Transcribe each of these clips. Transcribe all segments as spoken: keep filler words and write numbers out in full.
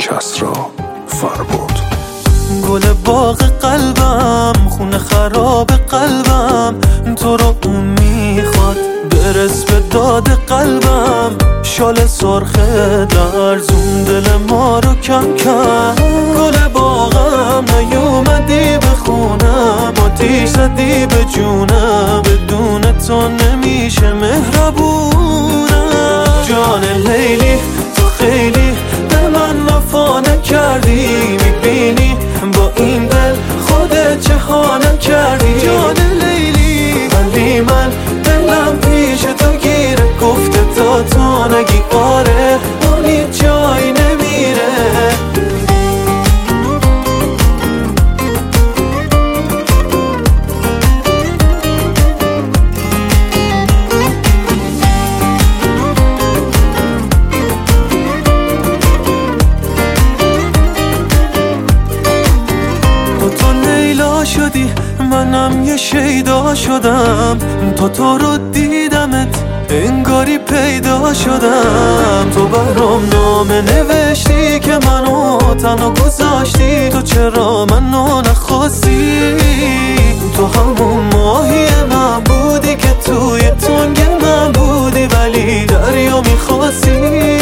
کسرا فربود. گل باغ قلبم، خونه خراب قلبم، تو رو اون میخواد، برس به داد قلبم. شال سرخ درزون دل ما رو کم کرد. گل باغم نیومدی به خونم، آتیش زدی به جونم، بدون تو نمیشه مهربونم. جان لیلی تو خیلی به من وفا نکردی، میبینی با این دل خودت چه ها نکردی. جان لیلی ولی من دلم پیش تو گیره، گفته تا تو نگی آره اون هیچ جایی نمیره. شدی منم یه شیدا شدم، تا تو رو دیدمت انگاری پیدا شدم. تو برام نامه نوشتی که منو تنها گذاشتی، تو چرا منو نخواستی؟ تو همون ماهی من بودی که توی تنگ من بودی، ولی دریا میخواستی.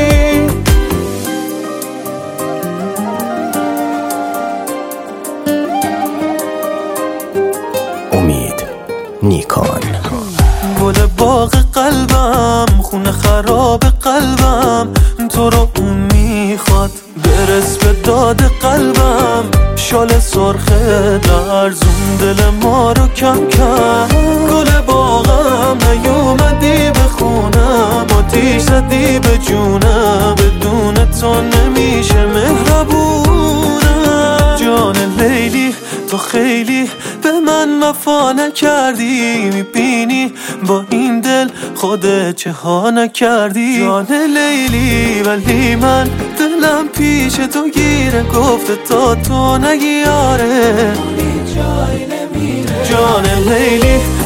امید نیکان. گل باغ قلبم، خونه خراب قلبم، تو رو اون میخواد، برس به داد قلبم. شال سرخ درزون دل ما رو کم کرد. گل باغم نیومدی به خونم، آتیش زدی به جونم، بدون تو نمیشه مهربونم. جان لیلی تو خیلی به من وفا نکردی، میبینی با این دل خودت چه ها نکردی. جان لیلی ولی من دلم پیش تو گیره، گفته تا تو نگی آره جان لیلی